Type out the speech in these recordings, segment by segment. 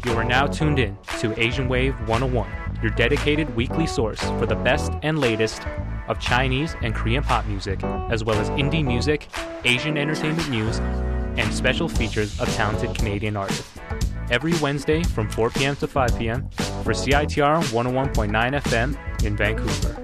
You are now tuned in to Asian Wave 101, your dedicated weekly source for the best and latest of Chinese and Korean pop music, as well as indie music, Asian entertainment news, and special features of talented Canadian artists. Every Wednesday from 4 p.m. to 5 p.m. for CITR 101.9 FM in Vancouver.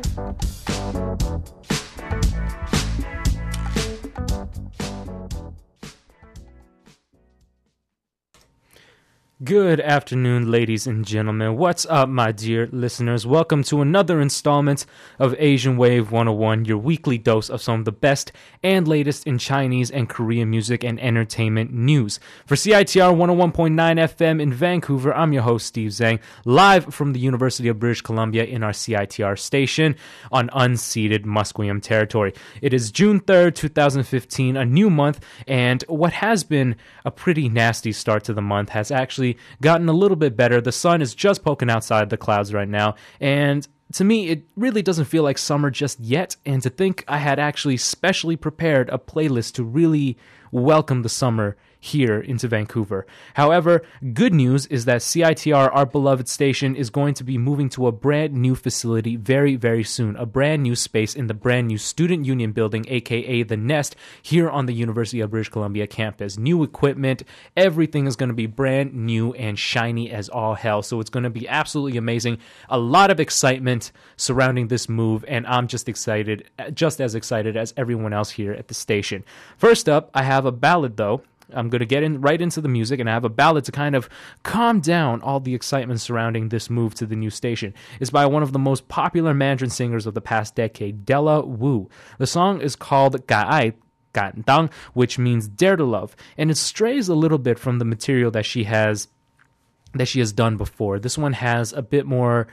Good afternoon, ladies and gentlemen. What's up, my dear listeners? Welcome to another installment of Asian Wave 101, your weekly dose of some of the best and latest in Chinese and Korean music and entertainment news. For CITR 101.9 FM in Vancouver, I'm your host, Steve Zhang, live from the University of British Columbia in our CITR station on unceded Musqueam territory. It is June 3rd, 2015, a new month, and what has been a pretty nasty start to the month has actually gotten a little bit better. The sun is just poking outside the clouds right now, and to me, it really doesn't feel like summer just yet, and to think I had actually specially prepared a playlist to really welcome the summer here into Vancouver. However, good news is that CITR, our beloved station, is going to be moving to a brand new facility very, very soon. A brand new space in the brand new Student Union building, aka The Nest, here on the University of British Columbia campus. New equipment, everything is going to be brand new and shiny as all hell. So it's going to be absolutely amazing. A lot of excitement surrounding this move, and I'm just excited, just as excited as everyone else here at the station. First up, I have a ballad though. I'm going to get right into the music, and I have a ballad to kind of calm down all the excitement surrounding this move to the new station. It's by one of the most popular Mandarin singers of the past decade, Della Wu. The song is called Ga Ai Gan Dang, which means dare to love, and it strays a little bit from the material that she has done before. This one has a bit more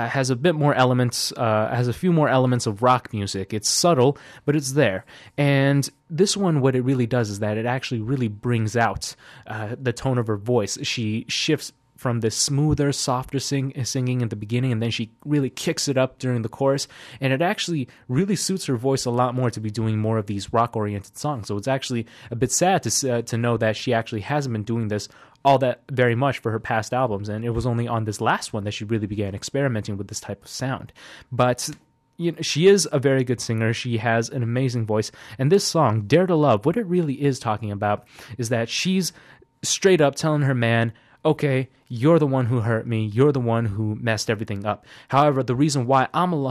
elements, has a few more elements of rock music. It's subtle, but it's there. And this one, what it really does is that it actually really brings out the tone of her voice. She shifts from this smoother, softer singing at the beginning, and then she really kicks it up during the chorus, and it actually really suits her voice a lot more to be doing more of these rock-oriented songs. So it's actually a bit sad to know that she actually hasn't been doing this all that very much for her past albums, and it was only on this last one that she really began experimenting with this type of sound. But you know, she is a very good singer. She has an amazing voice, and this song, Dare to Love, what it really is talking about is that she's straight up telling her man, okay, you're the one who hurt me. You're the one who messed everything up. However, the reason why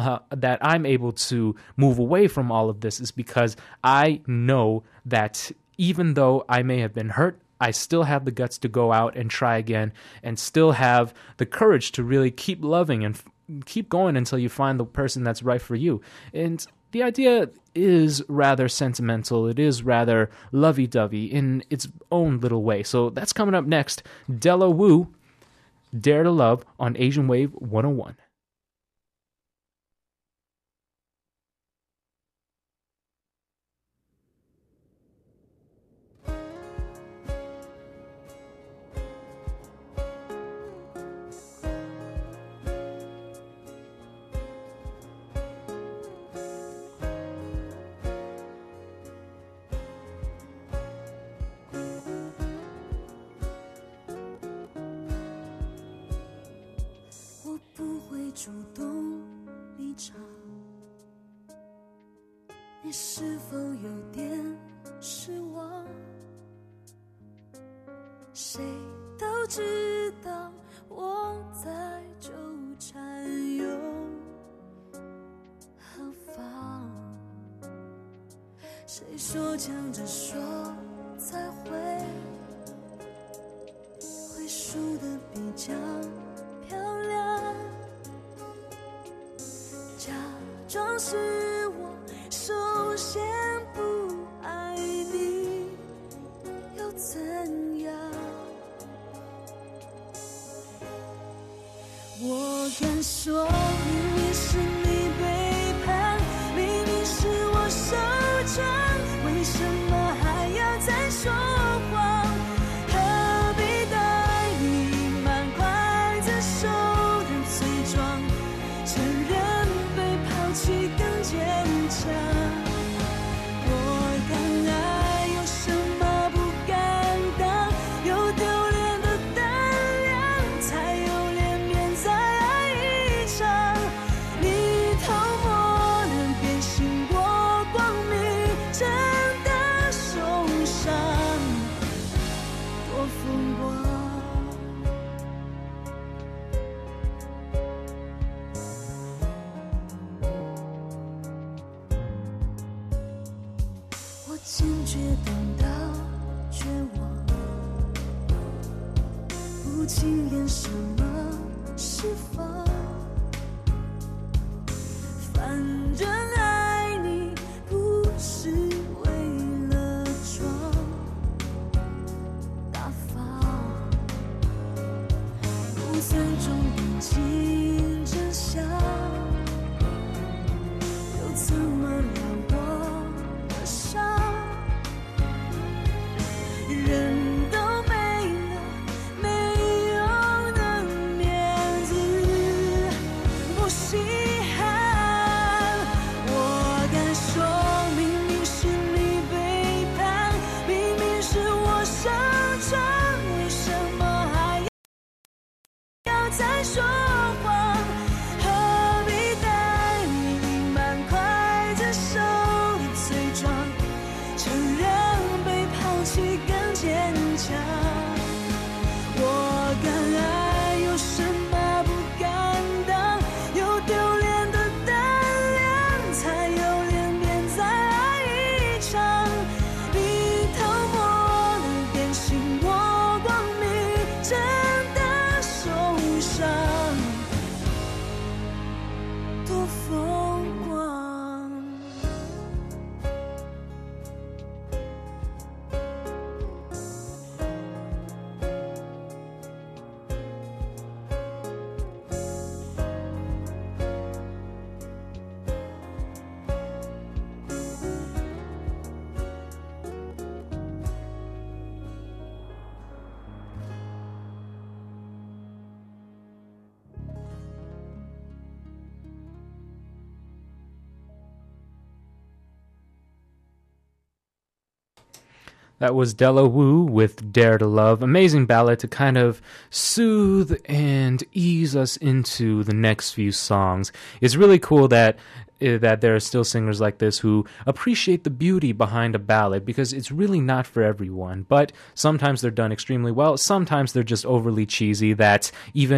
I'm able to move away from all of this is because I know that even though I may have been hurt, I still have the guts to go out and try again, and still have the courage to really keep loving and keep going until you find the person that's right for you. And the idea is rather sentimental. It is rather lovey-dovey in its own little way. So that's coming up next. Della Wu, Dare to Love on Asian Wave 101. 主动离场，你是否有点失望？谁都知道我在纠缠又何妨？谁说抢着说才会输得比较漂亮？假装是我首先不爱你又怎样？我敢说明明是你背叛，明明是我受伤，为什么还要再说谎？何必待你蛮快自首的罪状，承认被抛弃更坚强。我敢爱有什么不敢当，有丢脸的胆量， 经验什么释放，反正爱你不是为了装大方，不尊重眼睛真相，又怎么了我的伤？人都没了没用的面子，不稀罕。我敢说，明明是你背叛，明明是我受伤，为什么还要再说谎？何必带你满筷子手里罪状，承认被抛弃更坚强。我敢爱，有什么不敢当？有丢脸的胆量，才有脸面再爱一场。你偷摸的点醒我光明，真的受伤，多疯狂。 That was Della Wu with Dare to Love. Amazing ballad to kind of soothe and ease us into the next few songs. It's really cool that there are still singers like this who appreciate the beauty behind a ballad, because it's really not for everyone. But sometimes they're done extremely well. Sometimes they're just overly cheesy that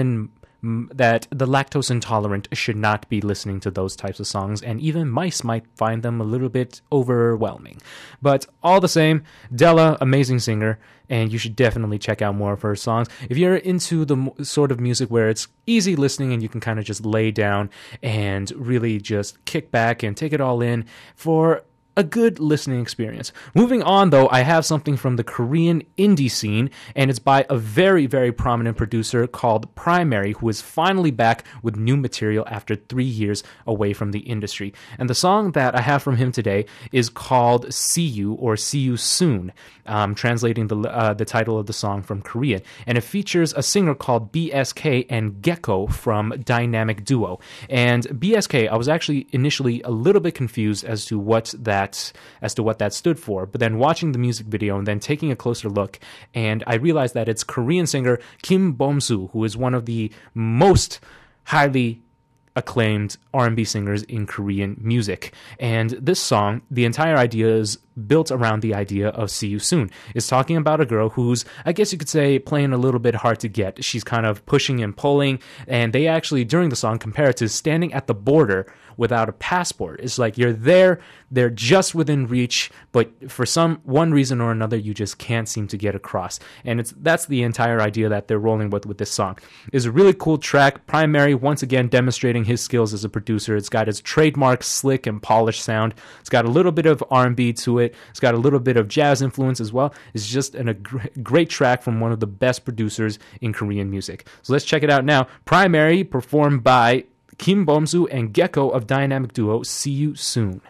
the lactose intolerant should not be listening to those types of songs, and even mice might find them a little bit overwhelming. But all the same, Della, amazing singer, and you should definitely check out more of her songs. If you're into the sort of music where it's easy listening and you can kind of just lay down and really just kick back and take it all in for a good listening experience. Moving on, though, I have something from the Korean indie scene, and it's by a very, very prominent producer called Primary, who is finally back with new material after 3 years away from the industry. And the song that I have from him today is called See You, or See You Soon, translating the title of the song from Korean. And it features a singer called BSK and Gecko from Dynamic Duo. And BSK, I was actually initially a little bit confused as to what that stood for, but then watching the music video and then taking a closer look, and I realized that it's Korean singer Kim Bom-soo, who is one of the most highly acclaimed R&B singers in Korean music. And this song, the entire idea is built around the idea of See You Soon. It's talking about a girl who's, I guess you could say, playing a little bit hard to get. She's kind of pushing and pulling, and they actually, during the song, compare it to standing at the border without a passport. It's like you're there, they're just within reach, but for one reason or another, you just can't seem to get across. And that's the entire idea that they're rolling with this song. It's a really cool track. Primary, once again, demonstrating his skills as a producer. It's got his trademark slick and polished sound. It's got a little bit of R&B to it. It's got a little bit of jazz influence as well. It's just a great track from one of the best producers in Korean music. So let's check it out now. Primary, performed by Kim Bom-soo and Gecko of Dynamic Duo. See You Soon.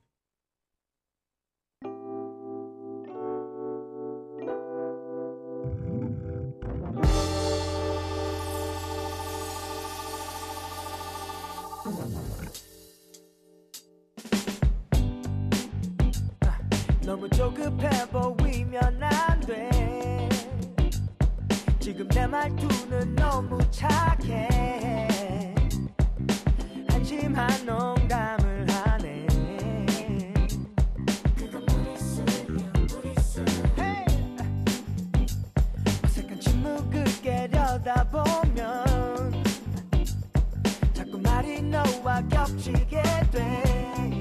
너무 조급해 보이면 안 돼. 지금 내 말투는 너무 착해. 한심한 농담을 하네. 그건 무리수야. Hey! 어색한 침묵을 깨려다 보면 자꾸 말이 너와 겹치게 돼.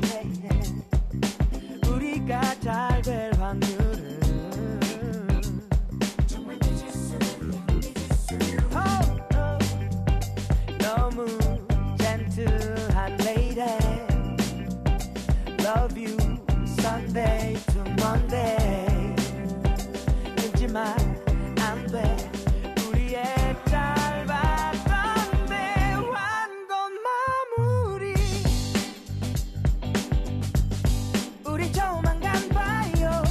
우리가 잘 될 확률은 정말 늦을 수야. 끊지마 안돼 우리의 짧았던 대화건 마무리 우리 조만간 봐요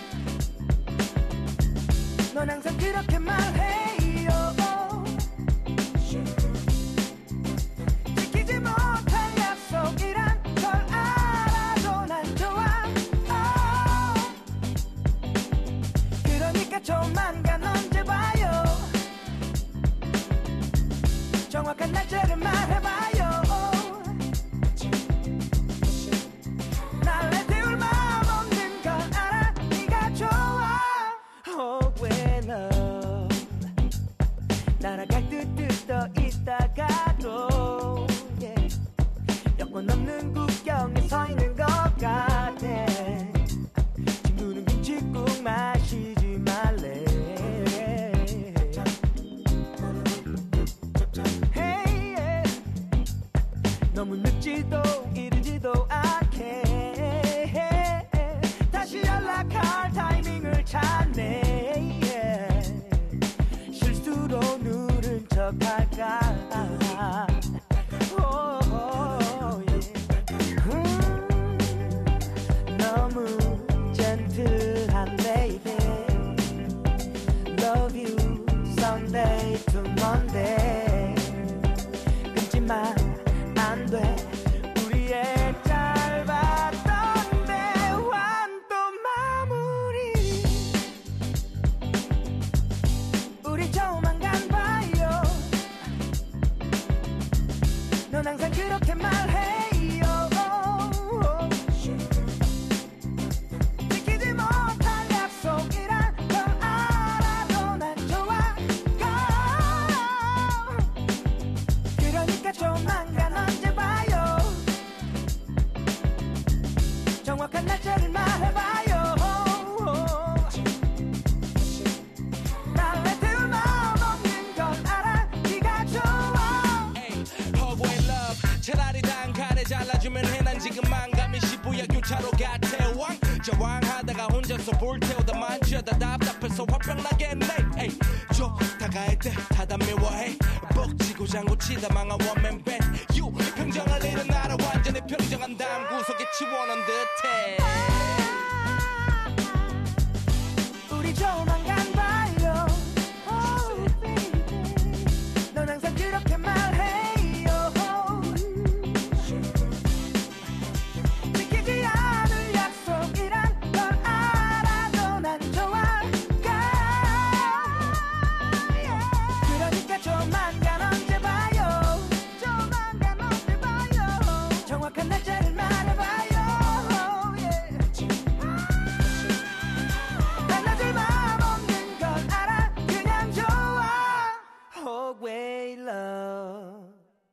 넌 항상 그렇게 말해요 지키지 못할 약속이란 걸 알아도 난 좋아 그러니까 조만간 언제 봐요 정확한 날짜를 말해봐요 날 내세울 마음 없는 건 알아 네가 좋아 왜 넌 날아갈 듯 떠 있다가도 여권 없는 국경에 서 있는 것 같아 친구는 김치 꼭 마시지 말래 hey, yeah. 너무 늦지도 이르지도 않게 다시 연락할 타이밍을 찾네 yeah. 실수로 누른 척할까 너무 젠틀한 baby Love you Sunday to Monday 끊지만 안돼 우리의 짧았던 대화는 또 마무리 우리 조만간 봐요 넌 항상 그렇게 말해요 지키지 못할 약속이란 걸 알아도 난 좋아 그러니까 조만간 언제 봐요 정확한 날짜를 말해봐요 날 내세울 마음 없는 건 알아 네가 좋아 허구의 love 차라리 단칼에 잘라주면 해 난 지금 망감이 시부야 교차로 같아 왕자왕하다가 혼자서 불태우다 만취하다 답답해서 화병 나겠네 에이 좋다가 할때 타다 미워해 뻑지고 장구치다 망한 원맨 밴드 유 평정할 일은 나라 완전히 평정한 다음 구석에 치워놓은 듯해 우리 조만간 봐요 oh, baby. 넌 항상 그렇게 말해요 지키지 않을 약속이란 걸 알아도 난 좋아 그러니까 조만간 언제 봐요 조만간 언제 봐요 정확한 날짜를 말해봐요 달라질 마음 없는 건 알아 그냥 좋아 always love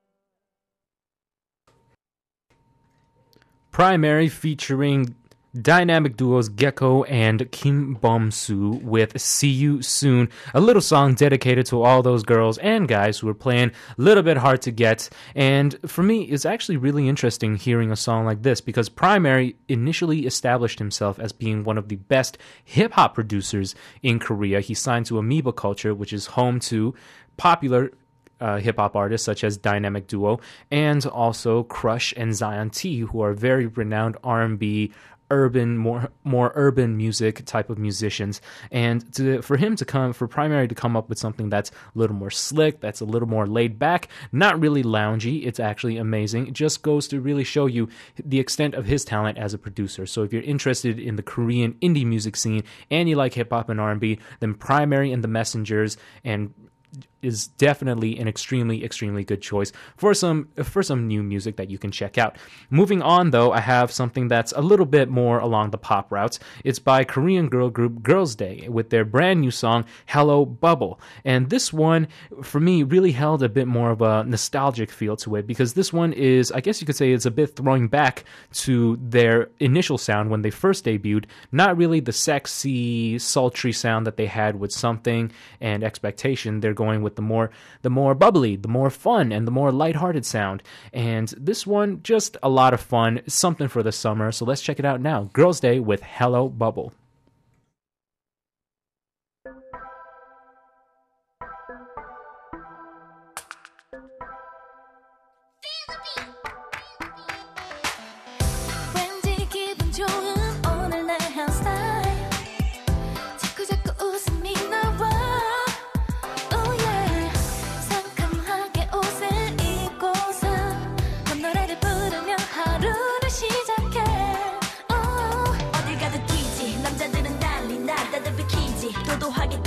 Primary featuring dynamic duos Gecko and Kim Bum-soo with See You Soon, a little song dedicated to all those girls and guys who are playing a little bit hard to get. And for me, it's actually really interesting hearing a song like this because Primary initially established himself as being one of the best hip-hop producers in Korea. He signed to Amoeba Culture, which is home to popular hip-hop artists such as Dynamic Duo and also Crush and Zion T, who are very renowned R&B, urban, more urban music type of musicians. And for Primary to come up with something that's a little more slick, that's a little more laid back, not really loungy, it's actually amazing. It just goes to really show you the extent of his talent as a producer. So if you're interested in the Korean indie music scene and you like hip-hop and R&B, then Primary and the Messengers and is definitely an extremely, extremely good choice for some new music that you can check out. Moving on, though, I have something that's a little bit more along the pop routes. It's by Korean girl group Girls' Day with their brand new song, Hello Bubble. And this one, for me, really held a bit more of a nostalgic feel to it because this one is, I guess you could say, it's a bit throwing back to their initial sound when they first debuted. Not really the sexy, sultry sound that they had with Something and Expectation. They're going with the more bubbly, the more fun, and the more lighthearted sound. And this one, just a lot of fun, something for the summer. So let's check it out now. Girls' Day with Hello Bubble.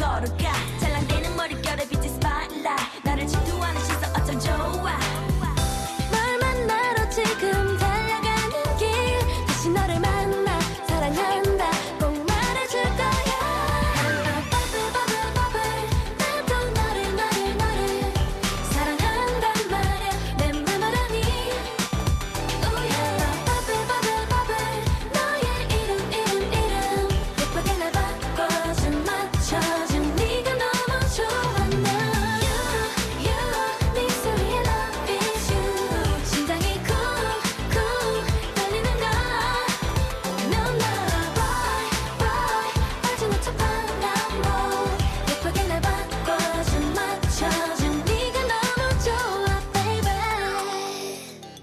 걸어가 찰랑대는 머릿결에 비친 spotlight 나를 질투하는 시선 어쩜 좋아 널 만나러 지금 달려가는 길 다시 너를 만나 사랑한다 꼭 말해줄 거야 Bubble bubble bubble 나도 너를 사랑한단 말야 내 맘을 아니 Oh yeah Bubble bubble bubble 너의 이름 예쁘게 날 바꿔준 맞춰준 네가 너무 좋아 나 You 네 소리에 love is you 심장이 쿵쿵 떨리는 걸 No no boy boy 빠지는 척 바람보 예쁘게 날 바꿔준 맞춰준 네가 너무 좋아 baby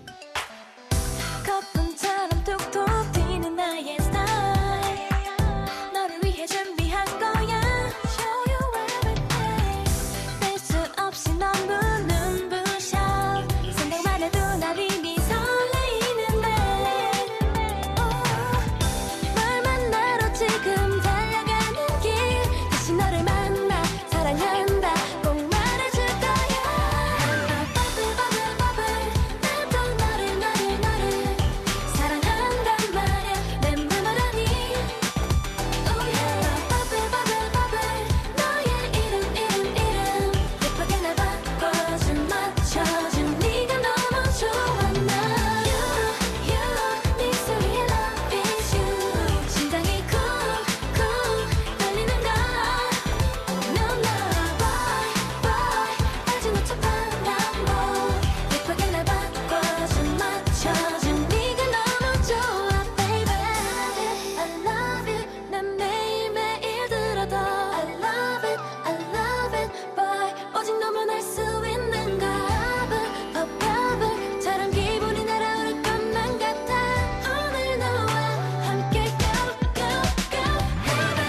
거품처럼 툭툭 튀는 나의 스타일 너를 위해 준비한 거야 Show you everything 뺄 수 없이 너무 눈부셔 생각만 해도 날 이미 설레이는데 널 만나러 지금 달려가는 길 다시 너를 만나 사랑한다 꼭 말해줄 거야 Bubble bubble bubble 나도 너를 사랑한단 말야 내 맘을 아니 Oh yeah Bubble bubble bubble 너의 이름 예쁘게 날 바꿔준 맞춰준 네가 너무 좋아 나 You 네 소리에 love is you 심장이 쿵쿵 떨리는 걸 No no boy boy 빠지는 척 바람보 예쁘게 날 바꿔준 맞춰준 네가 너무 좋아 baby I love it 난 매일매일 들어도 I love it boy 오직 너만 알 수 있는가 Bubble bubble 기분이 날아오를 것만 같아 오늘 너와 함께 go go go baby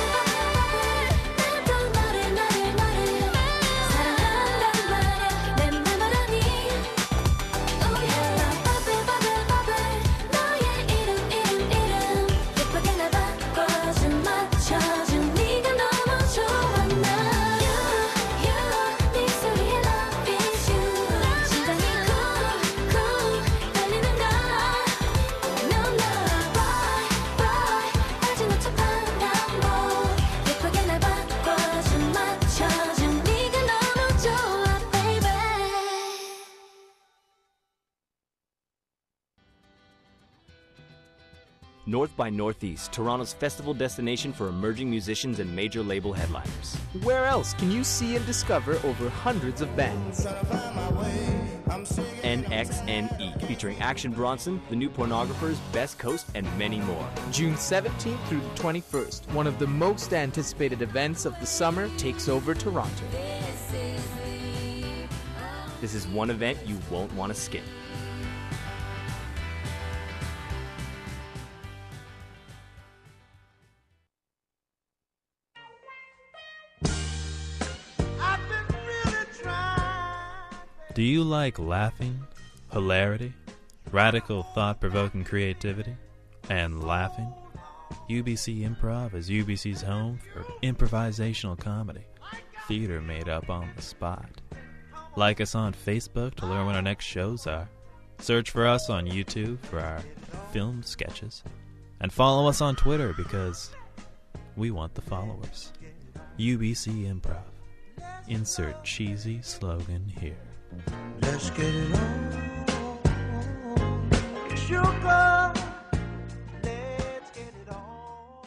나도 너를 사랑한단 말야 내 맘을 아니 Oh yeah Bubble bubble bubble 너의 이름 예쁘게 날 바꿔준 맞춰준 네가 너무 좋아 나 You 네 소리에 love is you 심장이 쿵쿵 떨리는 걸 No no boy boy 빠지는 척 바람보 예쁘게 날 바꿔준 맞춰준 네가 너무 좋아 baby North by Northeast, Toronto's festival destination for emerging musicians and major label headliners. Where else can you see and discover over hundreds of bands? NXNE, featuring Action Bronson, The New Pornographers, Best Coast, and many more. June 17th through the 21st, one of the most anticipated events of the summer takes over Toronto. This is one event you won't want to skip. Do you like laughing, hilarity, radical thought-provoking creativity, and laughing? UBC Improv is UBC's home for improvisational comedy, theater made up on the spot. Like us on Facebook to learn when our next shows are. Search for us on YouTube for our filmed sketches. And follow us on Twitter because we want the followers. UBC Improv. Insert cheesy slogan here. Let's get it on. Sugar. Let's get it on.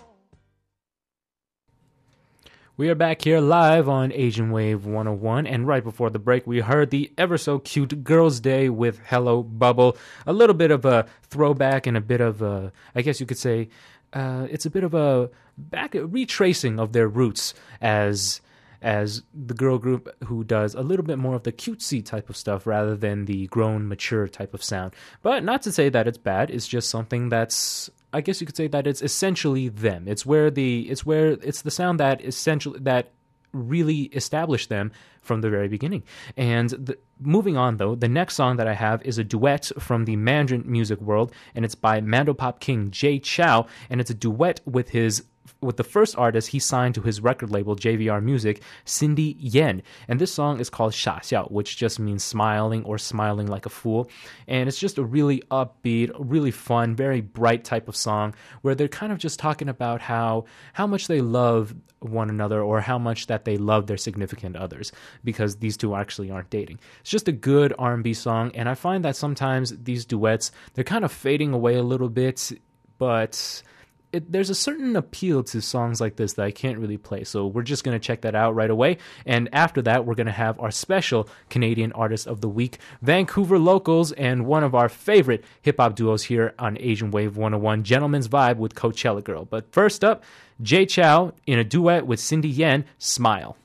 We are back here live on Asian Wave 101, and right before the break, we heard the ever so cute Girls' Day with Hello Bubble. A little bit of a throwback and a bit of a, I guess you could say, it's a bit of a retracing of their roots as the girl group who does a little bit more of the cutesy type of stuff rather than the grown, mature type of sound. But not to say that it's bad. It's just something that's, I guess you could say that it's essentially them. It's the sound that really established them from the very beginning. And moving on, though, the next song that I have is a duet from the Mandarin music world, and it's by Mandopop King Jay Chou, and it's a duet with his with the first artist he signed to his record label JVR Music, Cindy Yen. And this song is called 傻笑, which just means smiling or smiling like a fool. And it's just a really upbeat, really fun, very bright type of song where they're kind of just talking about how much they love one another or how much that they love their significant others, because these two actually aren't dating. It's just a good R&B song, and I find that sometimes these duets, they're kind of fading away a little bit, but there's a certain appeal to songs like this that I can't really play. So we're just going to check that out right away. And after that, we're going to have our special Canadian Artist of the Week, Vancouver locals, and one of our favorite hip-hop duos here on Asian Wave 101, Gentleman's Vibe with Coachella Girl. But first up, Jay Chou in a duet with Cindy Yen, Smile.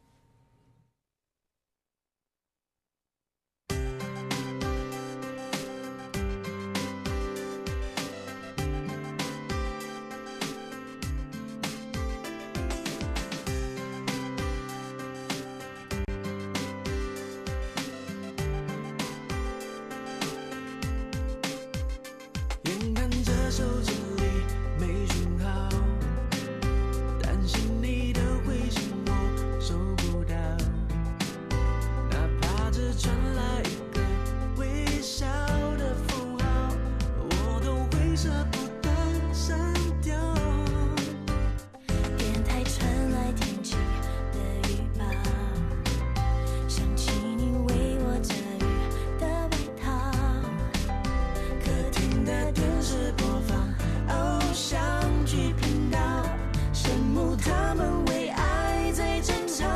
眼看着手机里没讯号，担心你的回信我收不到，哪怕只传来一个微笑的符号，我都会舍不得删掉。 电台传来天气的预报，想起你为我遮雨的外套，客厅的电视播放偶像剧频道，羡慕他们为爱在争吵。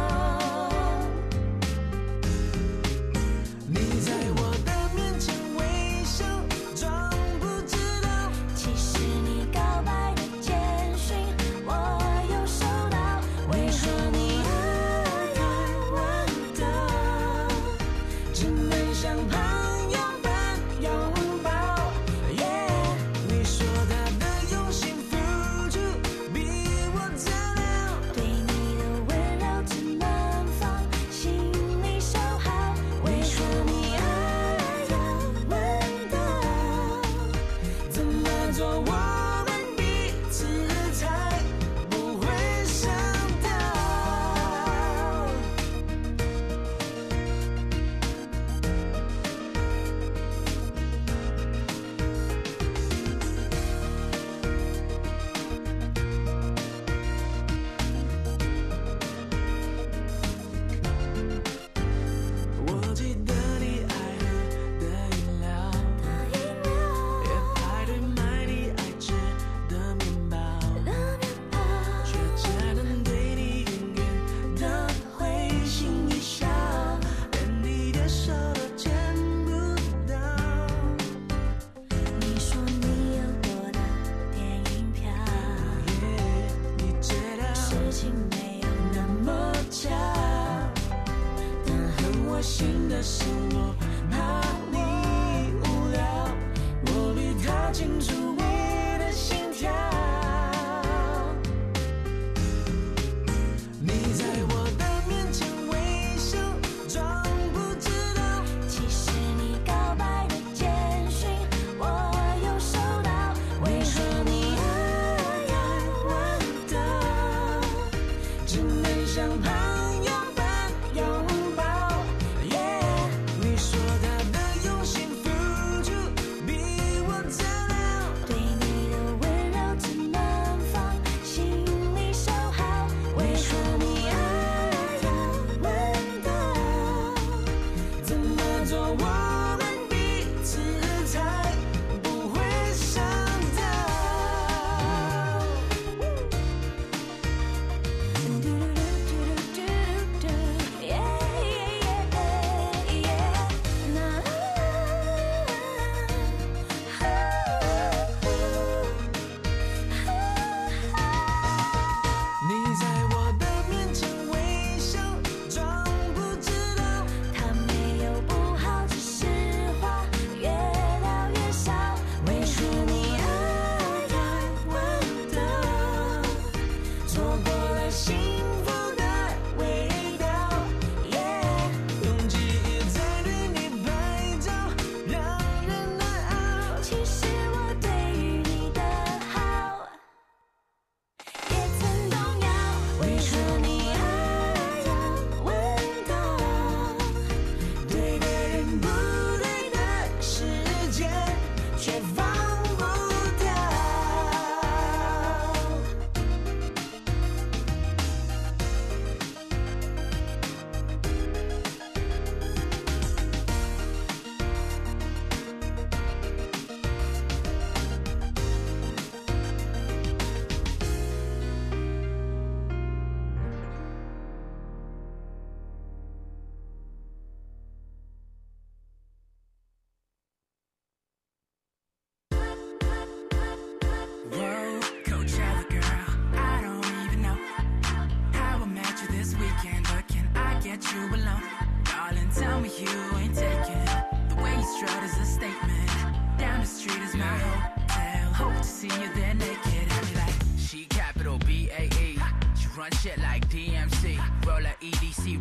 你在我的面前微笑，装不知道， 其实你告白的简讯我有收到，为何你爱问到，只能像朋友般拥抱。 你说他的用心付出比我照料， 对你的温柔只能放心里收好，为何你爱问到， 怎么做我们彼此才不会伤到。我记得你爱喝的饮料，也排队买你爱吃的面包，却只能对你远远的会心一笑，连你的手都牵不到。 你说你有多的电影票， 你知道事情没有那么巧， 但狠我心的是我怕你无聊，我比他清楚你的心跳。你在我的面前微笑，装不知道， 其实你告白的简讯我有收到，为何你爱问到， 只能像朋友般拥抱。你说他的用心付出比我照料， 对你的温柔只能放心里收好，为何你爱问到， 怎么做我们彼此才不会伤到。 嘟嘟嘟嘟嘟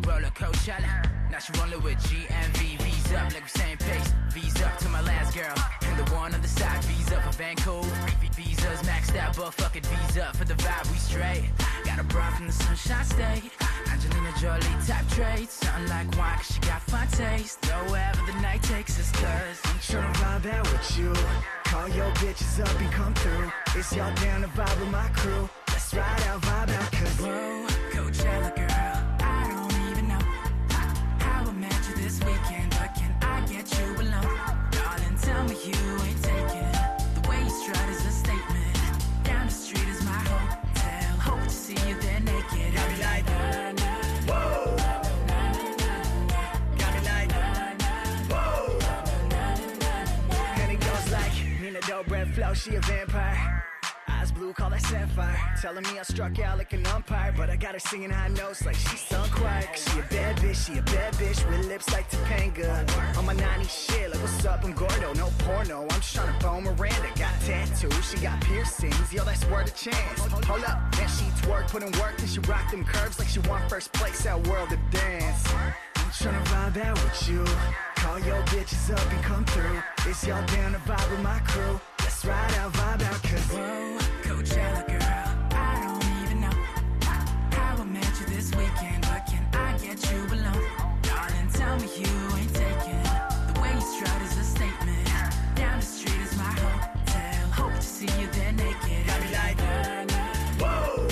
roller Coachella. Now she rolling with GMV. V's up like we same pace. V's up to my last girl. And the one on the side. V's up for Vancouver. Visas maxed out, but fuck it. V's up for the vibe, we straight. Got a bra from the Sunshine State. Angelina Jolie type traits. Something like wine, cause she got fine taste. Wherever the night takes us, cause I'm tryna vibe out with you. Call your bitches up and come through. It's y'all down to vibe with my crew. Let's ride out, vibe out, cause whoa, Coachella girl, I don't even know how I met you this weekend, but can I get you alone? Darling, tell me you ain't taking the way you strut is a statement. Down the street is my hotel. Hope to see you there naked. Got me like, whoa. Got me like, whoa. And it goes like, Nina Dobrev flow, she a vampire. Eyes blue, call that sapphire. Telling me I struck out like an umpire, but I got her singing high notes like she's sung quiet. Cause she a bad bitch with lips like Topanga. On my 90s shit, like what's up, I'm Gordo, no porno. I'm just tryna bone Miranda. Got tattoos, she got piercings, yo, that's worth a chance. Hold up, man, she twerk, put in work, and she rock them curves like she won first place at World of Dance. I'm tryna vibe out with you. Call your bitches up and come through. It's y'all down to vibe with my crew. Let's ride out, vibe out, cause whoa, Coachella girl, I don't even know how I met you this weekend, but can I get you alone? Darling, tell me you ain't taking the way you strut is a statement. Down the street is my hotel. Hope to see you there naked. Got me like, whoa.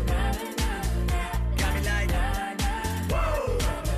Got me like, whoa.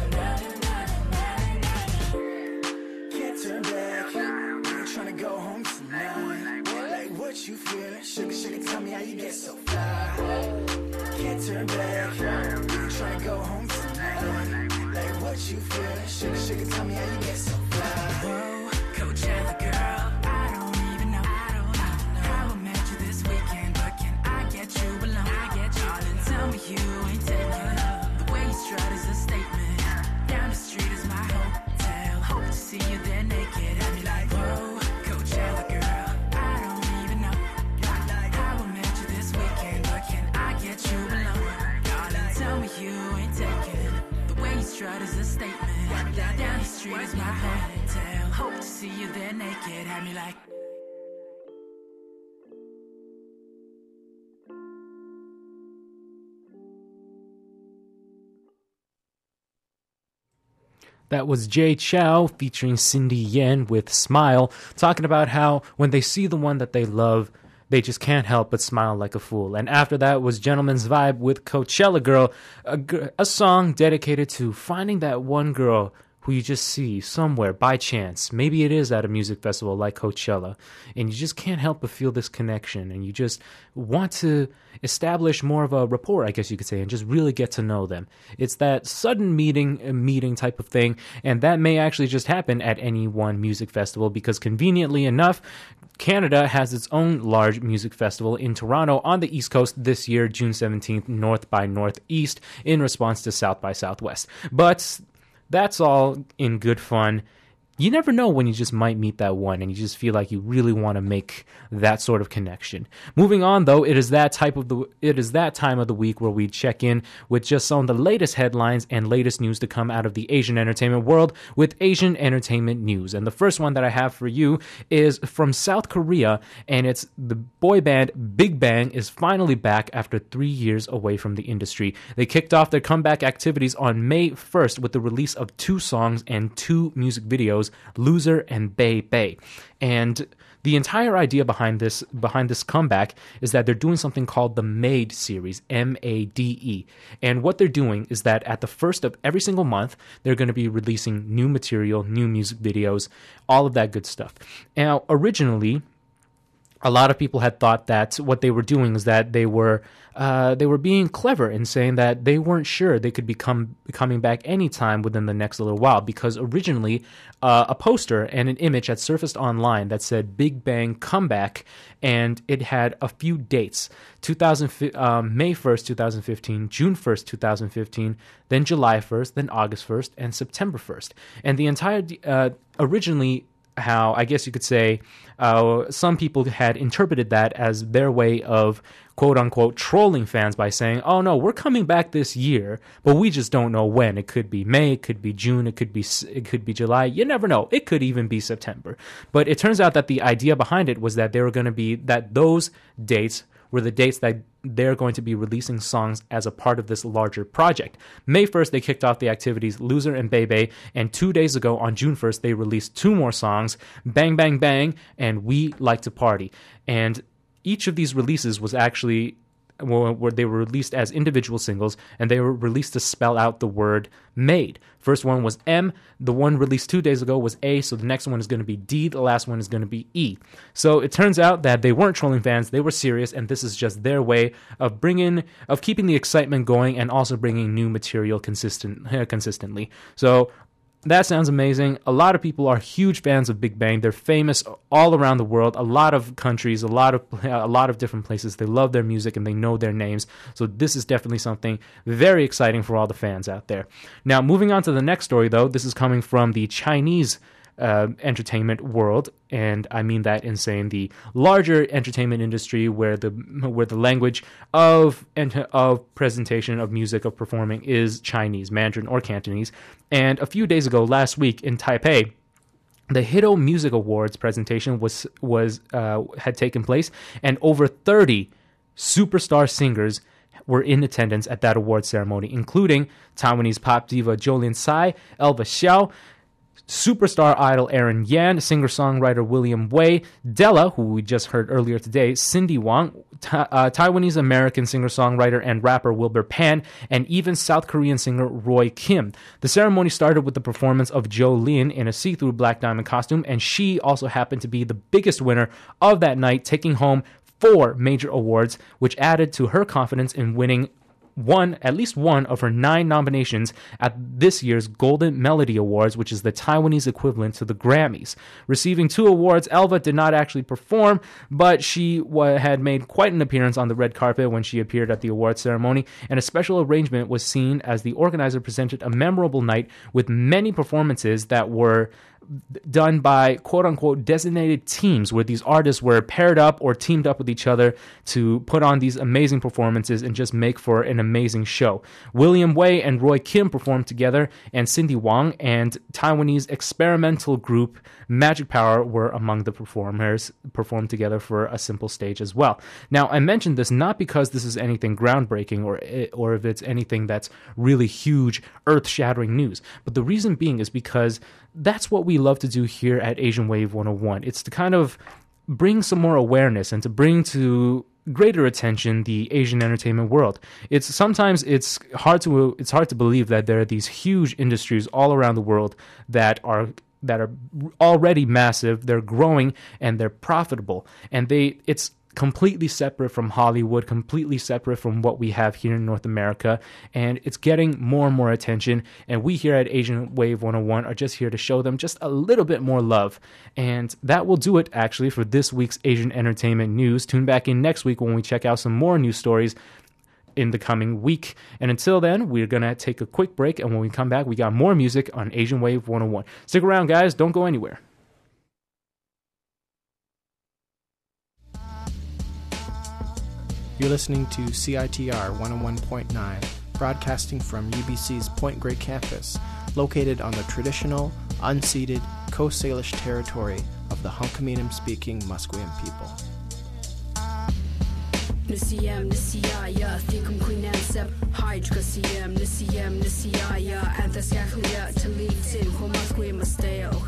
Can't turn back. You ain't tryna go home tonight. What you feeling? Sugar, tell me how you get so fly. Can't turn back. You ain't tryna go home tonight. Like what you feeling? Sugar, tell me how you get so fly. Whoa, Coachella girl, I don't even know how I met you this weekend, but can I get you alone? Darling, tell me you ain't taking the way you strut is a statement. Down the street is my hotel. Hope to see you there naked. And you're like, whoa, Coachella girl. You ain't taking the way you strut is a statement. Down the street is my hotel. Hope to see you there naked. Have me like. That was Jay Chow featuring Cindy Yen with Smile, talking about how when they see the one that they love, they just can't help but smile like a fool. And after that was Gentleman's Vibe with Coachella Girl, a song dedicated to finding that one girl who you just see somewhere by chance. Maybe it is at a music festival like Coachella, and you just can't help but feel this connection, and you just want to establish more of a rapport, I guess you could say, and just really get to know them. It's that sudden meeting type of thing, and that may actually just happen at any one music festival, because conveniently enough, Canada has its own large music festival in Toronto on the East Coast this year, June 17th, North by Northeast, in response to South by Southwest. But that's all in good fun. You never know when you just might meet that one and you just feel like you really want to make that sort of connection. Moving on, though, it is that time of the week where we check in with just some of the latest headlines and latest news to come out of the Asian entertainment world with Asian entertainment news. And the first one that I have for you is from South Korea, and it's the boy band Big Bang is finally back after 3 years away from the industry. They kicked off their comeback activities on May 1st with the release of 2 songs and 2 music videos, Loser and Bay Bay. And the entire idea behind this comeback is that they're doing something called the MADE series, MADE. And what they're doing is that at the first of every single month, they're going to be releasing new material, new music videos, all of that good stuff. Now, originally, a lot of people had thought that what they were doing is that they were being clever in saying that they weren't sure they could be coming back anytime within the next little while, because originally a poster and an image had surfaced online that said Big Bang Comeback, and it had a few dates: May 1st, 2015, June 1st, 2015, then July 1st, then August 1st, and September 1st. And the entire originally, how I guess you could say some people had interpreted that as their way of quote-unquote trolling fans by saying, oh no, we're coming back this year, but we just don't know when. It could be May, it could be June, it could be July. You never know. It could even be September. But it turns out that the idea behind it was that they were going to be, that those dates were the dates that they're going to be releasing songs as a part of this larger project. May 1st, they kicked off the activities, Loser and Bebe, and 2 days ago, on June 1st, they released 2 more songs, Bang Bang Bang and We Like to Party. And each of these releases was actually, where they were released as individual singles, and they were released to spell out the word made. First one was M, the one released 2 days ago was A, so the next one is going to be D, the last one is going to be E. So it turns out that they weren't trolling fans, they were serious, and this is just their way of keeping the excitement going and also bringing new material consistently. So that sounds amazing. A lot of people are huge fans of Big Bang. They're famous all around the world. A lot of countries, a lot of different places. They love their music and they know their names. So this is definitely something very exciting for all the fans out there. Now, moving on to the next story, though, this is coming from the Chinese entertainment world, and I mean that in saying the larger entertainment industry, where the language of presentation of music, of performing, is Chinese, Mandarin or Cantonese. And a few days ago, last week in Taipei, the Hito Music Awards presentation had taken place, and over 30 superstar singers were in attendance at that award ceremony, including Taiwanese pop diva Jolin Tsai, Elva Xiao, superstar idol Aaron Yan, singer-songwriter William Wei, Della, who we just heard earlier today, Cindy Wang, Taiwanese-American singer-songwriter and rapper Wilbur Pan, and even South Korean singer Roy Kim. The ceremony started with the performance of Jolin in a see-through Black Diamond costume, and she also happened to be the biggest winner of that night, taking home 4 major awards, which added to her confidence in winning at least one of her 9 nominations at this year's Golden Melody Awards, which is the Taiwanese equivalent to the Grammys. Receiving 2 awards, Elva did not actually perform, but she had made quite an appearance on the red carpet when she appeared at the awards ceremony, and a special arrangement was seen as the organizer presented a memorable night with many performances that were done by quote-unquote designated teams, where these artists were paired up or teamed up with each other to put on these amazing performances and just make for an amazing show. William Wei and Roy Kim performed together, and Cindy Wang and Taiwanese experimental group Magic Power were among the performers, performed together for a simple stage as well. Now, I mentioned this not because this is anything groundbreaking or if it's anything that's really huge, earth-shattering news, but the reason being is because that's what we love to do here at Asian Wave 101. It's to kind of bring some more awareness and to bring to greater attention the Asian entertainment world. It's hard to believe that there are these huge industries all around the world that are already massive, they're growing, and they're profitable. And it's completely separate from Hollywood, completely separate from what we have here in North America, and it's getting more and more attention, and we here at Asian Wave 101 are just here to show them just a little bit more love. And that will do it, actually, for this week's Asian entertainment news. Tune back in next week when we check out some more news stories in the coming week. And until then, we're going to take a quick break, and when we come back, we got more music on Asian Wave 101. Stick around, guys. Don't go anywhere. You're listening to CITR 101.9, broadcasting from UBC's Point Grey campus, located on the traditional, unceded Coast Salish territory of the Hunkaminam-speaking Musqueam people. Nisiyam nisiyaya thikum queenam sep hydra siyam nisiyam nisiyaya anthasyakhlia talitin homasqueam masteo.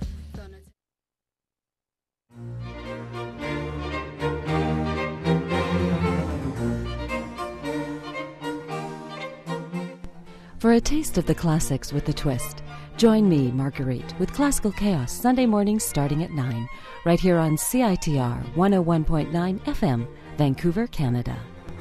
For a taste of the classics with a twist, join me, Marguerite, with Classical Chaos Sunday mornings starting at 9, right here on CITR 101.9 FM, Vancouver, Canada.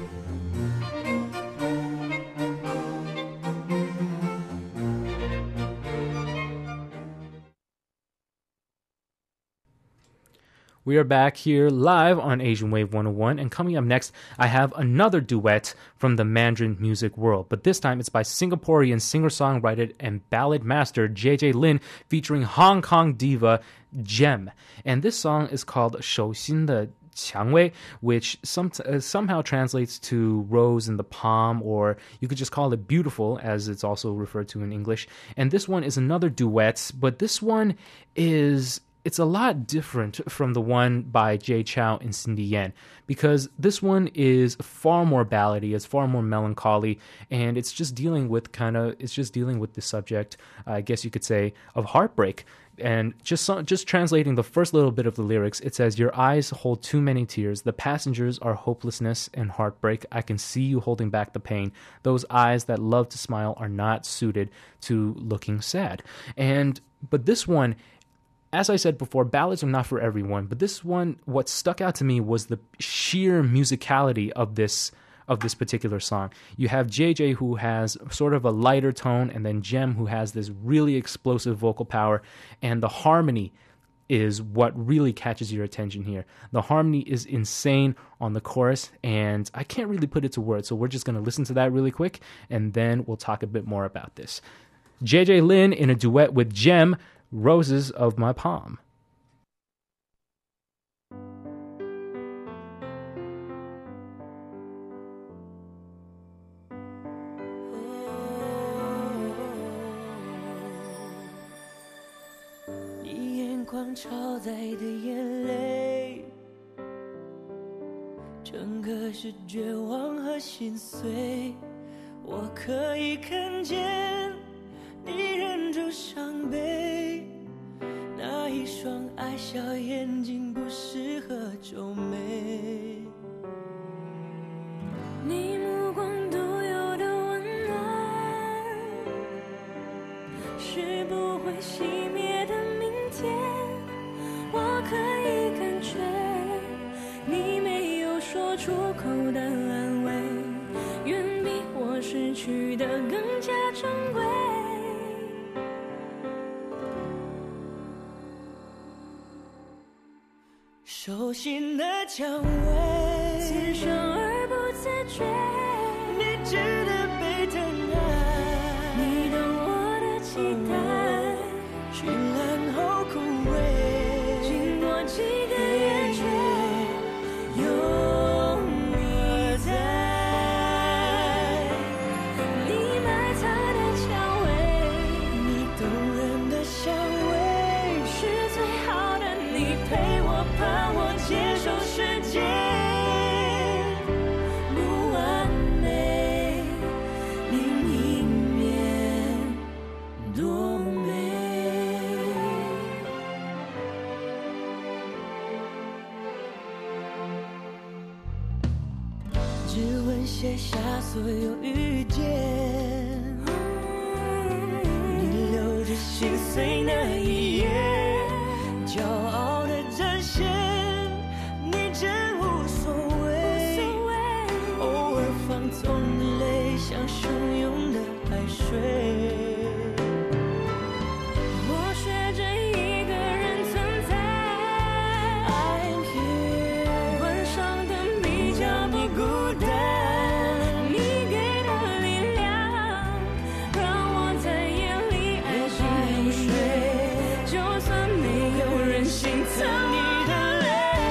We are back here live on Asian Wave 101, and coming up next, I have another duet from the Mandarin music world, but this time it's by Singaporean singer-songwriter and ballad master JJ Lin featuring Hong Kong diva Gem. And this song is called 手心的蔷薇, which somehow translates to rose in the palm, or you could just call it beautiful, as it's also referred to in English. And this one is another duet, but this one it's a lot different from the one by Jay Chou and Cindy Yen, because this one is far more ballady, it's far more melancholy, and it's just dealing with the subject, I guess you could say, of heartbreak. And just translating the first little bit of the lyrics, it says, "Your eyes hold too many tears. The passengers are hopelessness and heartbreak. I can see you holding back the pain. Those eyes that love to smile are not suited to looking sad." But this one, as I said before, ballads are not for everyone. But this one, what stuck out to me was the sheer musicality of this particular song. You have JJ, who has sort of a lighter tone, and then Jem, who has this really explosive vocal power, and the harmony is what really catches your attention here. The harmony is insane on the chorus, and I can't really put it to words, so we're just going to listen to that really quick, and then we'll talk a bit more about this. JJ Lin in a duet with Jem, "Roses of My Palm." 光超载的眼泪，整个是绝望和心碎。我可以看见你忍住伤悲，那一双爱笑眼睛不适合皱眉。你目光独有的温暖，是不会熄灭的明天。我可以感觉你没有说出口的安慰，远比我失去的更加珍贵。手心的蔷薇，自生而不自觉，你值得被疼爱，你懂我的期待，绚烂后枯萎。几个月却有你在，你埋藏的蔷薇，你动人的香味，是最好的你陪我伴我接受世界不完美，另一面多美。指纹写下所有遇见，你留着心碎那一页，骄傲的展现，你真无所谓，偶尔放纵的泪像汹涌的海水。我学着一个人存在 I'm here， 关上灯比较不孤单，你给的力量让我在夜里安心入睡，就算没有人心疼你的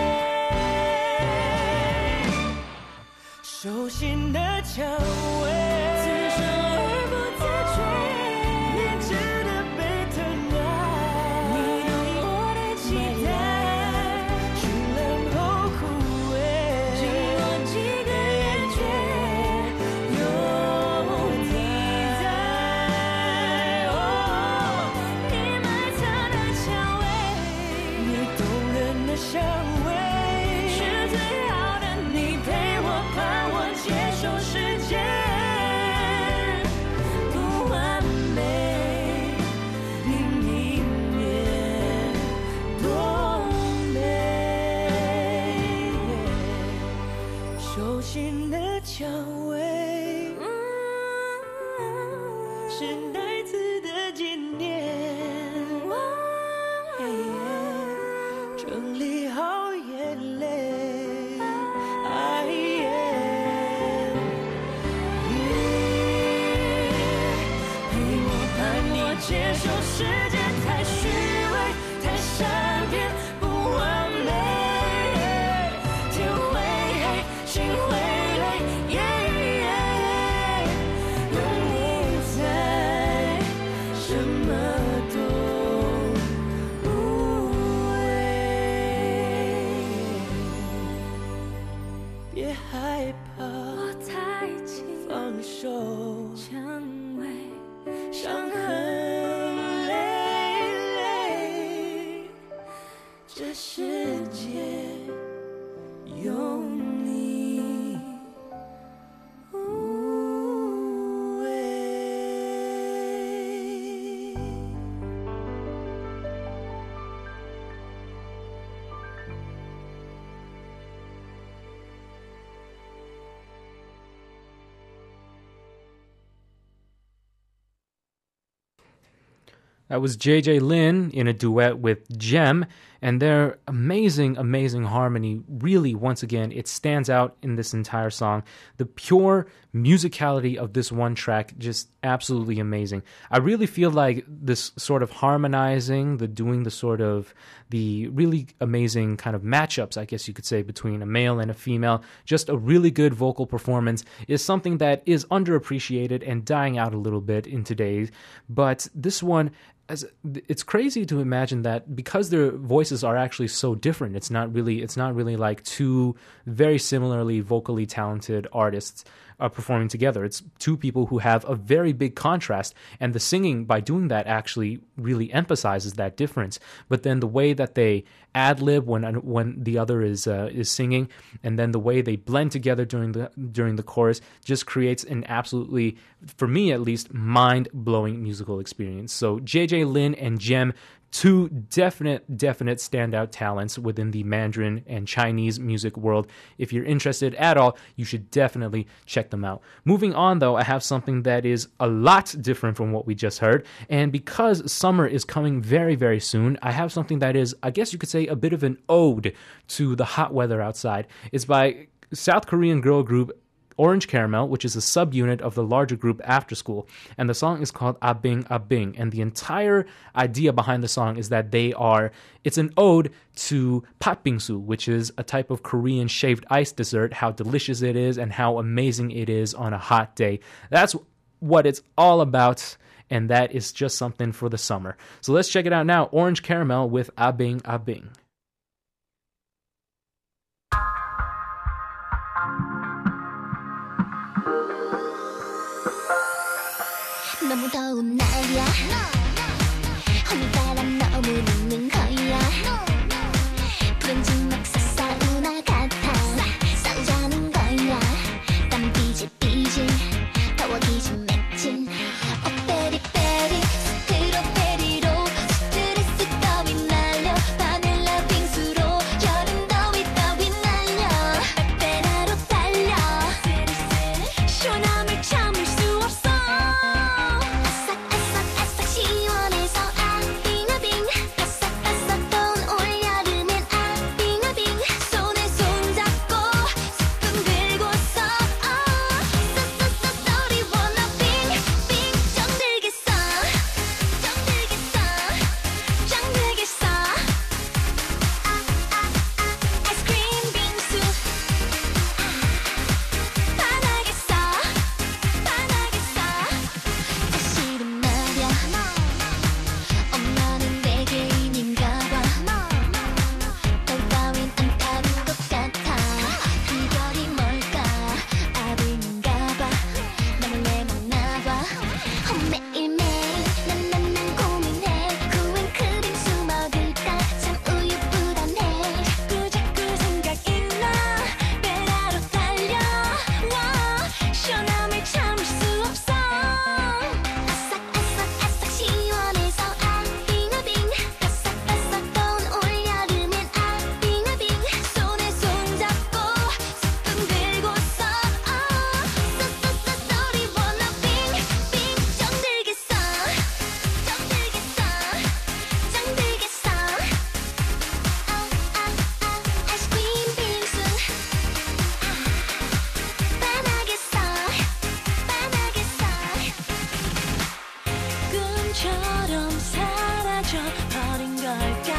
泪。手心的蔷薇，自生而不自觉，你值得被疼爱，你懂我的期待，绚烂后枯萎，经过几个月却有你在。你埋藏的蔷薇，你动人的香味，是最好的你陪我伴我接受世界不完美，另一面多美。手心的蔷薇，是孩子的纪念，整理好眼泪，陪我伴你接受世界太虚伪，太善变，不完美， 什么都无谓。别害怕，我太近，放手，蔷薇，伤痕累累，这世界有你无畏。 That was JJ Lin in a duet with Jem, and their amazing, amazing harmony really, once again, it stands out in this entire song. The pure musicality of this one track, just absolutely amazing. I really feel like this sort of harmonizing, the really amazing kind of matchups, I guess you could say, between a male and a female, just a really good vocal performance is something that is underappreciated and dying out a little bit in today's. But this one, it's crazy to imagine that because their voices are actually so different. It's not really like two very similarly vocally talented artists performing together. It's two people who have a very big contrast, and the singing, by doing that, actually really emphasizes that difference. But then the way that they ad-lib when the other is singing, and then the way they blend together during the chorus just creates an absolutely, for me at least, mind-blowing musical experience. So JJ Lin and Jem, two definite standout talents within the Mandarin and Chinese music world. If you're interested at all, you should definitely check them out. Moving on, though, I have something that is a lot different from what we just heard. And because summer is coming very, very soon, I have something that is, I guess you could say, a bit of an ode to the hot weather outside. It's by South Korean girl group Orange Caramel, which is a subunit of the larger group After School, and the song is called Abing Abing, and the entire idea behind the song is that it's an ode to patbingsu, which is a type of Korean shaved ice dessert, how delicious it is and how amazing it is on a hot day. That's what it's all about, and that is just something for the summer. So let's check it out now. Orange Caramel with Abing Abing. 너무 더운 날이야 오늘따라 너무 늦는 거야 푸른 진막 솟아오나 같아 싸우자는 거야 땀 삐질삐질 더워 기진 맥진 베리베리 스트로베리로 스트레스 따위 날려 바닐라 빙수로 여름 더위 따위 날려 빼빼라로 달려 시원함을 참을 수 없어 시원해서 아빙아빙 바삭바삭 더운 올여름엔 아빙아빙 손에 손잡고 스푼 들고서 쏘쏘쏘 우리 wanna 빙빙 정들겠어 정들겠어 아이스크림 빙수 반하겠어 사실은 말야 엄마는 외계인인가 봐 별 따윈 안 타는 것 같아 비결이 뭘까 아빙인가 봐 나 몰래 먹나 봐 매일매일 난 고민해 구운 그 빙수 먹을까 참 우유 불안해 자꾸 생각이 나 베라로 달려 시원함을 참을 수 없어 아삭아삭 시원해서 아빙아빙 바삭바삭 더운 올여름엔 아빙아빙 손에 손잡고 스푼 들고서 쏘쏘쏘 우리 wanna 빙빙 정들겠어 아이스크림 빙수 반하겠어 꿈처럼 사라져 버린 걸까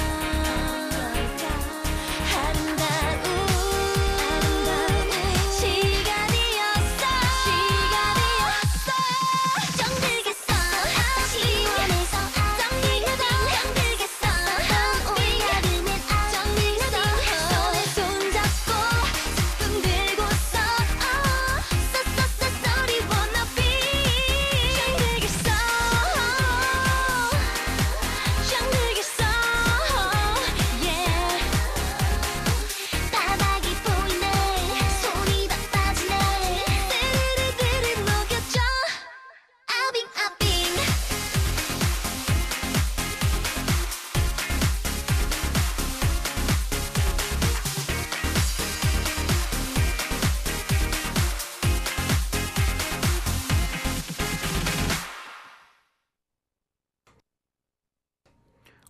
아름다운 시간이었어 정들겠어 시원해서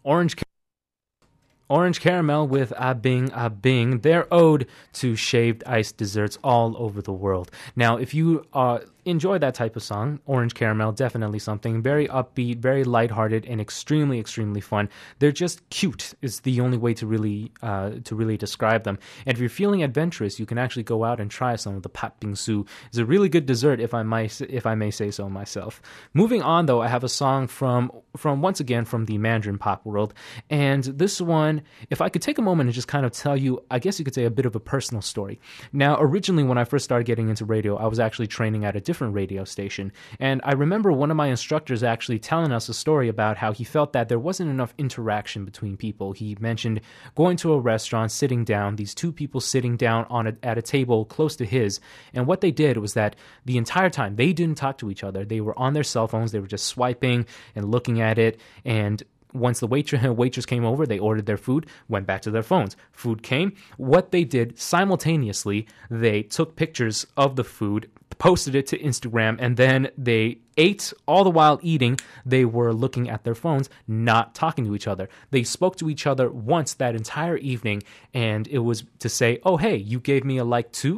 Orange Caramel with Ah Bing Ah Bing, their ode to shaved ice desserts all over the world. Now, if you enjoy that type of song, Orange Caramel, definitely something very upbeat, very lighthearted, and extremely, extremely fun. They're just cute is the only way to really describe them. And if you're feeling adventurous, you can actually go out and try some of the pat bingsu. It's a really good dessert, if I may say so myself. Moving on, though, I have a song from once again from the Mandarin pop world, and this one, if I could take a moment and just kind of tell you, I guess you could say, a bit of a personal story. Now, originally, when I first started getting into radio, I was actually training at a different radio station, and I remember one of my instructors actually telling us a story about how he felt that there wasn't enough interaction between people. He mentioned going to a restaurant, sitting down, these two people sitting down at a table close to his, and what they did was that the entire time, they didn't talk to each other. They were on their cell phones, they were just swiping and looking at it, and once the waitress came over, they ordered their food, went back to their phones. Food came. What they did simultaneously, they took pictures of the food, posted it to Instagram, and then they ate. All the while eating, they were looking at their phones, not talking to each other. They spoke to each other once that entire evening, and it was to say, oh, hey, you gave me a like too?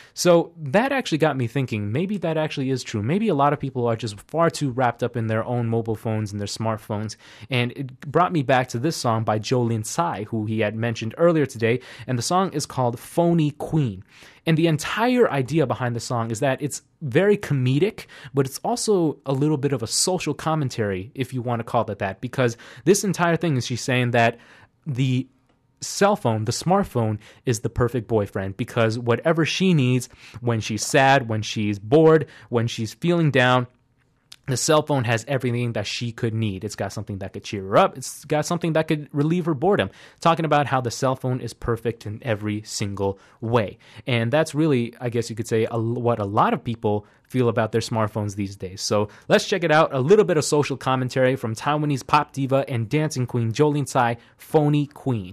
So that actually got me thinking, maybe that actually is true. Maybe a lot of people are just far too wrapped up in their own mobile phones and their smartphones. And it brought me back to this song by Jolin Tsai, who he had mentioned earlier today. And the song is called Phony Queen. And the entire idea behind the song is that it's very comedic, but it's also a little bit of a social commentary, if you want to call it that. Because this entire thing is she's saying that the cell phone, the smartphone, is the perfect boyfriend, because whatever she needs, when she's sad, when she's bored, when she's feeling down, the cell phone has everything that she could need. It's got something that could cheer her up. It's got something that could relieve her boredom. Talking about how the cell phone is perfect in every single way. And that's really, I guess you could say, what a lot of people feel about their smartphones these days. So let's check it out. A little bit of social commentary from Taiwanese pop diva and dancing queen Jolin Tsai, Phony Queen.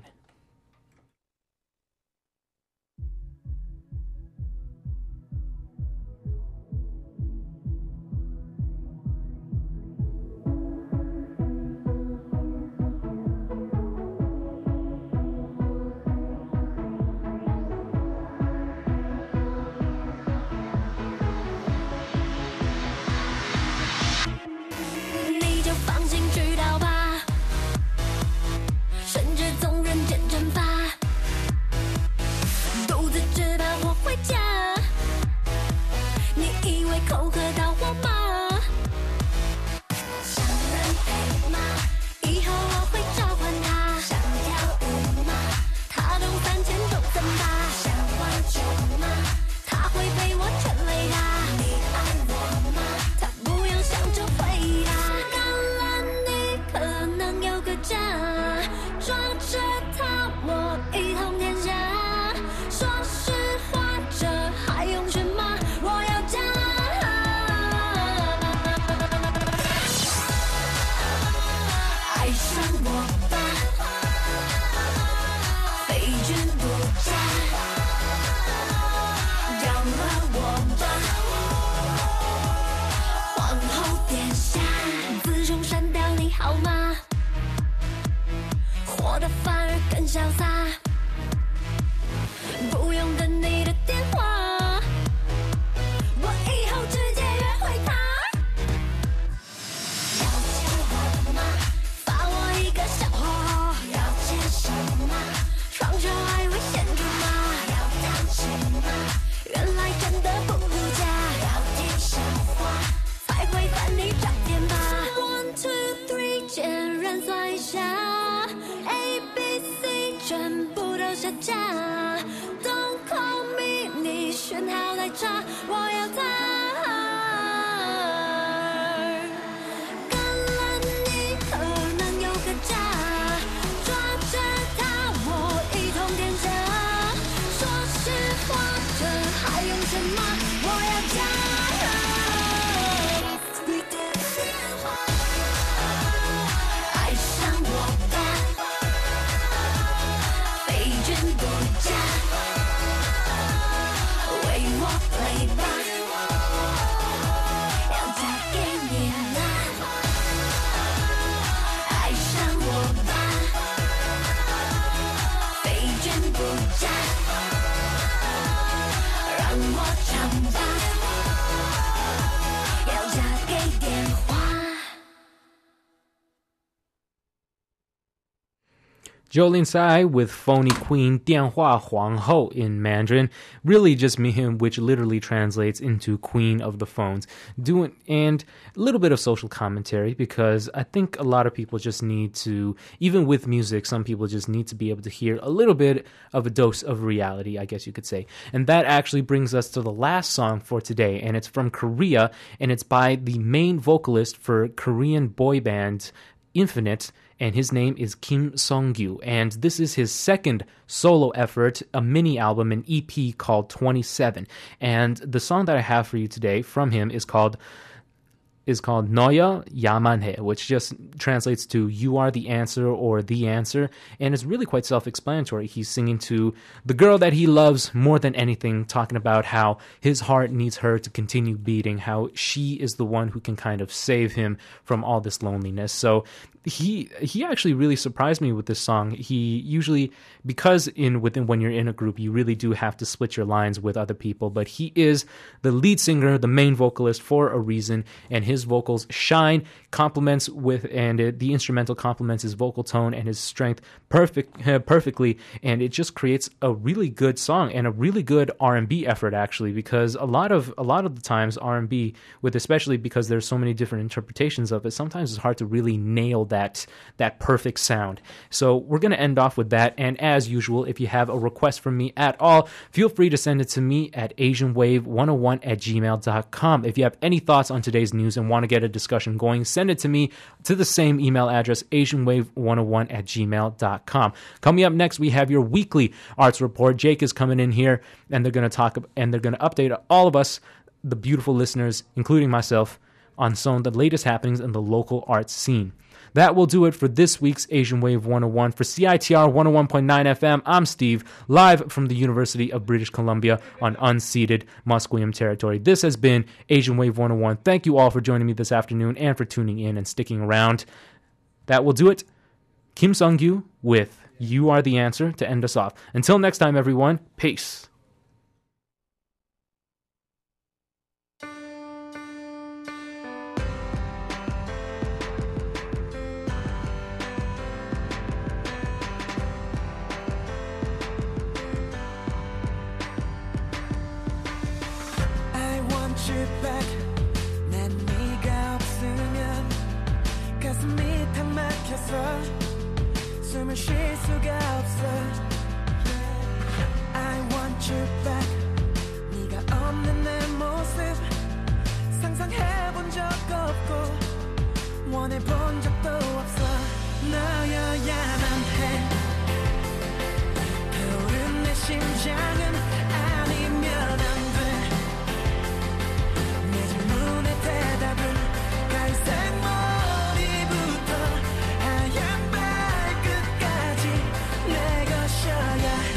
全部 Jolin Tsai with Phony Queen, 电话皇后 in Mandarin, really just mean, which literally translates into Queen of the Phones. And a little bit of social commentary, because I think a lot of people just need to, even with music, some people just need to be able to hear a little bit of a dose of reality, I guess you could say. And that actually brings us to the last song for today, and it's from Korea, and it's by the main vocalist for Korean boy band Infinite, and his name is Kim Sung-gyu, and this is his second solo effort, a mini album, an EP called 27. And the song that I have for you today from him is called Noya Yamanhe, which just translates to "You Are the Answer" or "The Answer," and it's really quite self-explanatory. He's singing to the girl that he loves more than anything, talking about how his heart needs her to continue beating, how she is the one who can kind of save him from all this loneliness. So he actually really surprised me with this song. He usually, because when you're in a group, you really do have to split your lines with other people, but he is the lead singer, the main vocalist for a reason, and his vocals shine, the instrumental complements his vocal tone and his strength perfectly, and it just creates a really good song and a really good R&B effort, actually, because a lot of the times R&B, especially because there's so many different interpretations of it, sometimes it's hard to really nail that perfect sound. So we're going to end off with that, and as usual, if you have a request from me at all, feel free to send it to me at asianwave101@gmail.com. If you have any thoughts on today's news and want to get a discussion going, send it to me to the same email address, asianwave101@gmail.com. Coming up next, we have your weekly arts report. Jake is coming in here, and they're going to update all of us, the beautiful listeners, including myself, on some of the latest happenings in the local arts scene. That will do it for this week's Asian Wave 101. For CITR 101.9 FM, I'm Steve, live from the University of British Columbia on unceded Musqueam territory. This has been Asian Wave 101. Thank you all for joining me this afternoon and for tuning in and sticking around. That will do it. Kim Sung-gyu with You Are the Answer to end us off. Until next time, everyone, peace. 난 네가 없으면 가슴이 탁 막혀서 숨을 쉴 수가 없어. I want you back. 네가 없는 내 모습 상상해본 적 없고 원해본 적도 없어. 너여야만 해. 타오른 내 심장은 아니면 안 돼. 대답은 갈색 머리부터 하얀 발끝까지 내 것이어야 해.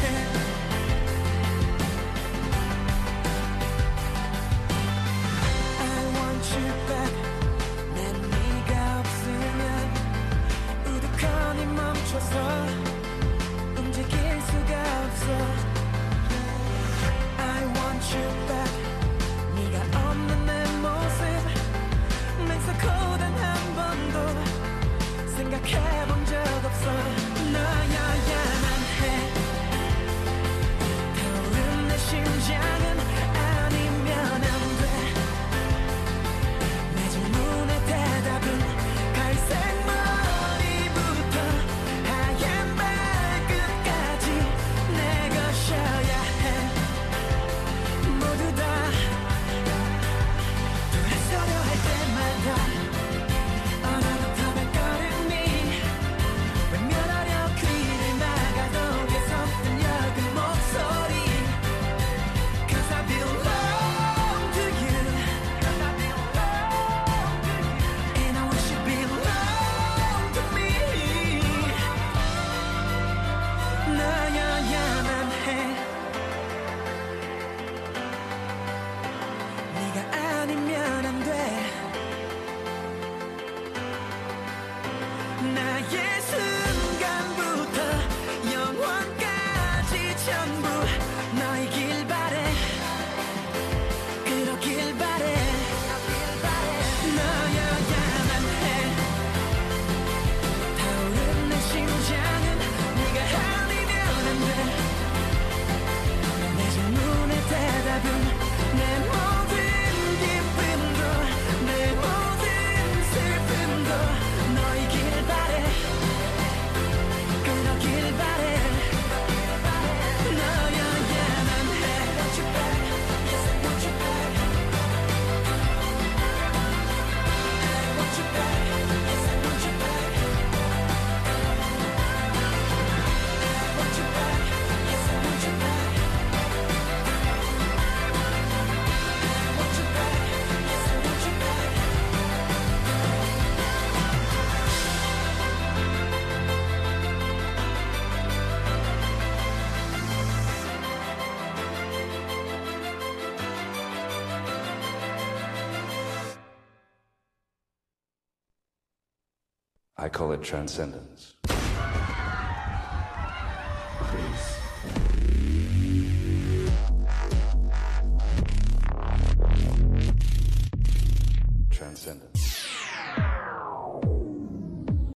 I want you back. 난 네가 없으면 우두커니 멈춰서 움직일 수가 없어. I want you back. 네가 없는 내 모습 맹세코 단 한 번도 생각해본 적 없어. 너여야만 해. 타오른 내 심장은 아니면 안 돼. 내 질문의 대답은 갈색 머리부터 하얀 발끝까지 내 것이어야 해. 모두 다 돌아서려 할 때마다 어느덧 발걸음이 외면하려 길을 나가도 계속 들려 그 목소리. Cause I belong to you. And I wish you belong to me. 너여야만 해. 네가 아니면 안 돼. 나의 순간부터 영원까지 전부 너이길 바래. 그러길 바래. 너여야만 해. 타오른 내 심장은 네가 I call it transcendence. Peace. Transcendence.